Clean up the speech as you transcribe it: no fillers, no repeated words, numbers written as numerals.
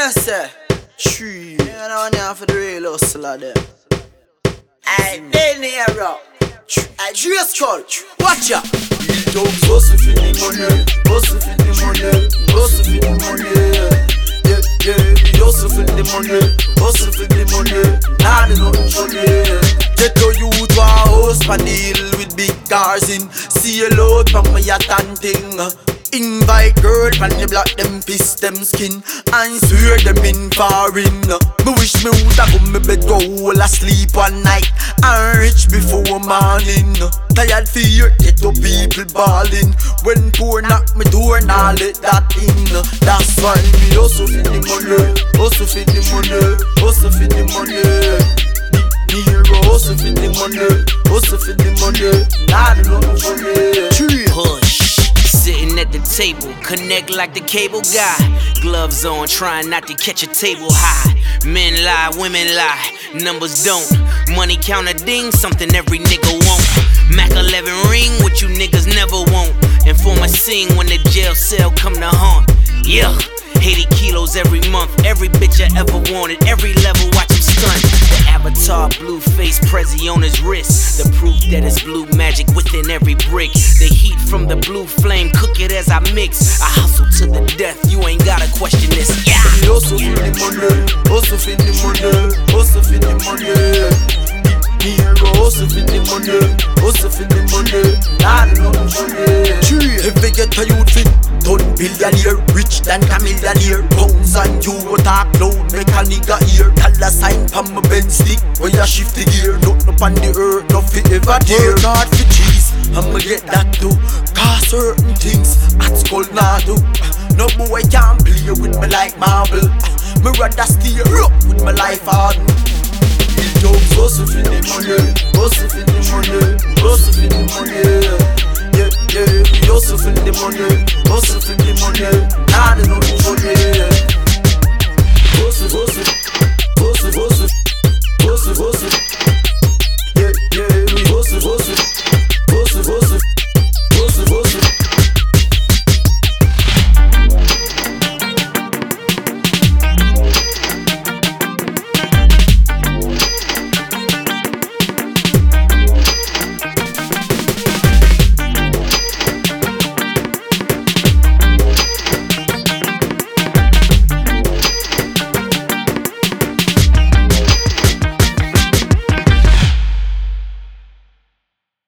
me say? Tree. You know now for the real hustler there. Hey, De Niro. Hey, Dre Skull. Watch ya. Real dogs hustle for the money. Hustle for the money. Hustle for the money. Yeah, we hustle for the money. Hustle for the money. Nah, they nothing funny. Get to youth to a house pan the hill with big cars in. See a load from my yacht and thing. Invite girl pan the block, them piss them skin and swear them in foreign. Me wish me woulda come me bed go whole asleep one night and rich before morning. Tired fear get to people balling. When poor knock me door, nah let that in. That's why me hustle for the money, hustle for the money, hustle for the money. Niro hustle for the money, hustle for the money. Nah they nothing funny. Push. Sitting at the table, connect like the cable guy. Gloves on, trying not to catch a table high. Men lie, women lie, numbers don't. Money counter ding, something every nigga want. Mac 11 ring, what you niggas never want. Informer sing when the jail cell come to haunt. Yeah, 80 kilos every month, every bitch I ever wanted. Every level, watch him stunt. The avatar, blue face, Prezi on his wrist. The proof that it's blue magic within every brick. The heat from the blue flame, cook it as I mix. I hustle to the death, you ain't gotta question this. Yeah. Hustle for the money, hustle for the money, hustle for the money. Niro hustle for the money, hustle for the money. Nah, they nothing funny. If they get a youth fit, turn billionaire, rich than a millionaire. Pounds and euro talk loud, make a nigga hear. Dollar sign from my Benz stick, where you shift the gear. Nothing up on the earth, nothing ever dear. Work hard for cheese, I'ma get that too. Cause certain things at school nah do. No boy can't play with me like marble. Me rather stay up with my life hard. Real dogs hustle for the money, hustle for the money, hustle for the money. Yeah, we hustle for the money, hustle for the money. Nah, they nothing funny. Hustle, hustle, hustle, hustle, hustle, hustle. Yeah, we hustle, hustle, hustle, hustle, hustle, hustle.